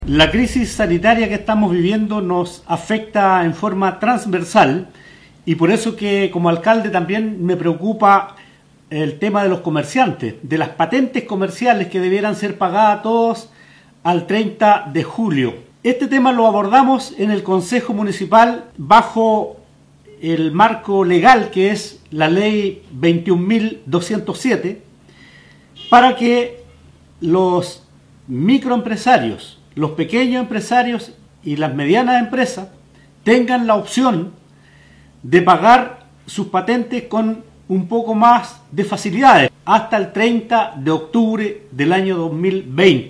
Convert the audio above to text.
La crisis sanitaria que estamos viviendo nos afecta en forma transversal y por eso que como alcalde también me preocupa el tema de los comerciantes, de las patentes comerciales que debieran ser pagadas todos al 30 de julio. Este tema lo abordamos en el Consejo Municipal bajo el marco legal que es la ley 21.207 para que los microempresarios, los pequeños empresarios y las medianas empresas tengan la opción de pagar sus patentes con un poco más de facilidades hasta el 30 de octubre del año 2020.